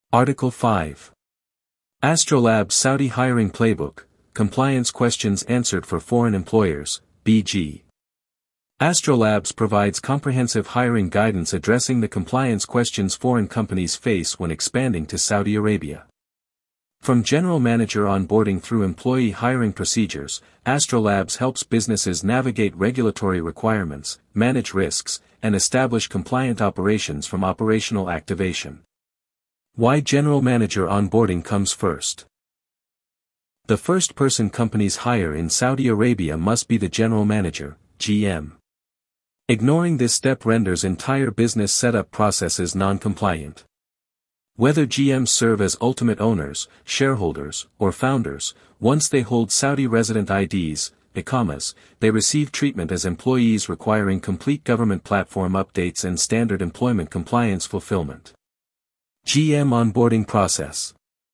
Article 5. Astrolab Saudi Hiring Playbook, Compliance Questions Answered for Foreign Employers, BG. Astrolabs provides comprehensive hiring guidance addressing the compliance questions foreign companies face when expanding to Saudi Arabia. From general manager onboarding through employee hiring procedures, Astrolabs helps businesses navigate regulatory requirements, manage risks, and establish compliant operations from operational activation. Why general manager onboarding comes first. The first person companies hire in Saudi Arabia must be the general manager, GM. Ignoring this step renders entire business setup processes non-compliant. Whether GMs serve as ultimate owners, shareholders, or founders, once they hold Saudi resident IDs, Iqamas, they receive treatment as employees requiring complete government platform updates and standard employment compliance fulfillment. GM onboarding process.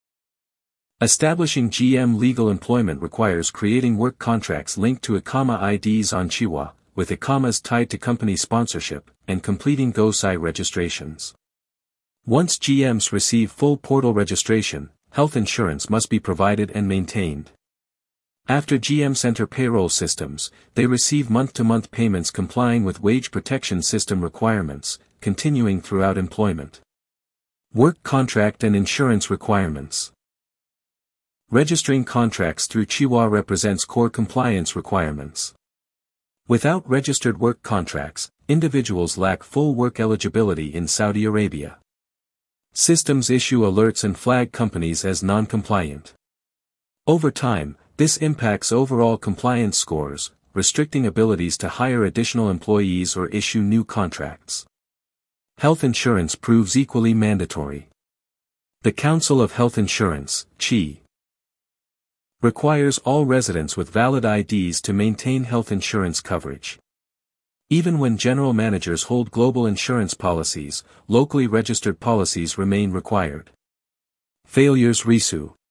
Establishing GM legal employment requires creating work contracts linked to Iqama IDs on Chiwa, with Iqamas tied to company sponsorship, and completing GoSci registrations. Once GMs receive full portal registration, health insurance must be provided and maintained. After GMs enter payroll systems, they receive month-to-month payments complying with wage protection system requirements, continuing throughout employment. Work contract and insurance requirements. Registering contracts through Chiwa represents core compliance requirements. Without registered work contracts, individuals lack full work eligibility in Saudi Arabia. Systems issue alerts and flag companies as non-compliant. Over time, this impacts overall compliance scores, restricting abilities to hire additional employees or issue new contracts. Health insurance proves equally mandatory. The Council of Health Insurance, CHI, requires all residents with valid IDs to maintain health insurance coverage. Even when general managers hold global insurance policies, locally registered policies remain required. Failures RISU.